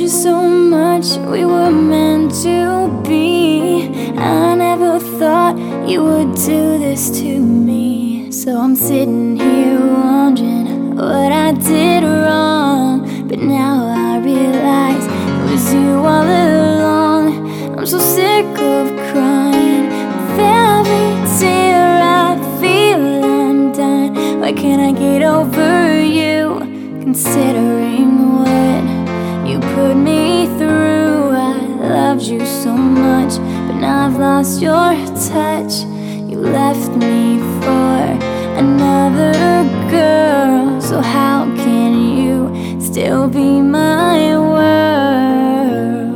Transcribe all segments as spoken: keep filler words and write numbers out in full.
you so much, we were meant to be. I never thought you would do this to me. So I'm sitting here wondering what I did wrong, but now I realize it was you all along. I'm so sick of crying, with every tear I feel I'm dying. Why can't I get over you, considering what you put me through? I loved you so much, but now I've lost your touch. You left me for another girl, so how can you still be my world?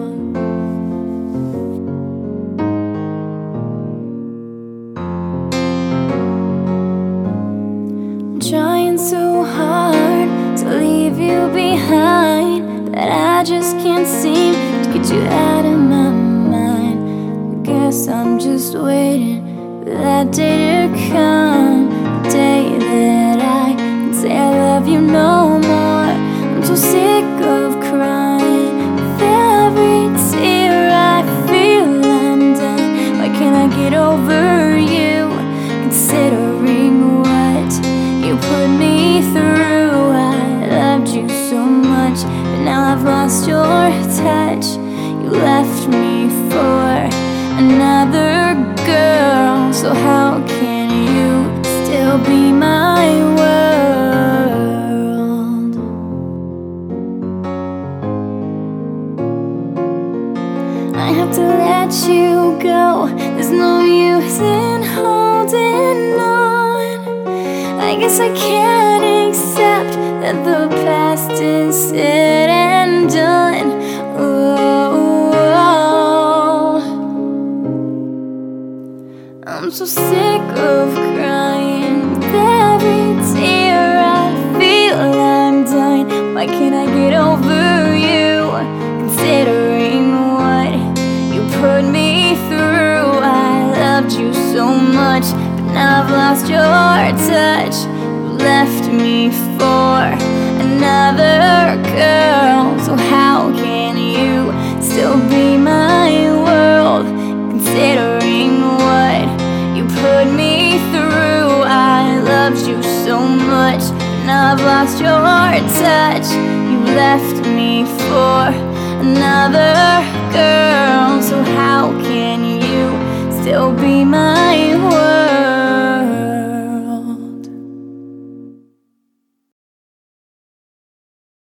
I'm trying so hard to leave you behind, but I just can't seem to get you out of my mind. I guess I'm just waiting for that day to come, the day that I can say I love you no more. I'm so sick of crying, with every tear I feel I'm done. Why can't I get over you, considering what you put me through? I loved you so much, but now I've lost your touch. You left me for another girl, so how can you still be my world? I have to let you go, there's no use in holding on. I guess I can't accept that the past is said and done. Oh, I'm so sick of crying, with every tear I feel I'm dying. Why can't I get over you, considering what you put me through? I loved you so much, but now I've lost your touch. You left me for another girl, so how can you still be my world, considering what you put me through? I loved you so much, but now I've lost your touch. You left me for another girl, so how can you still be my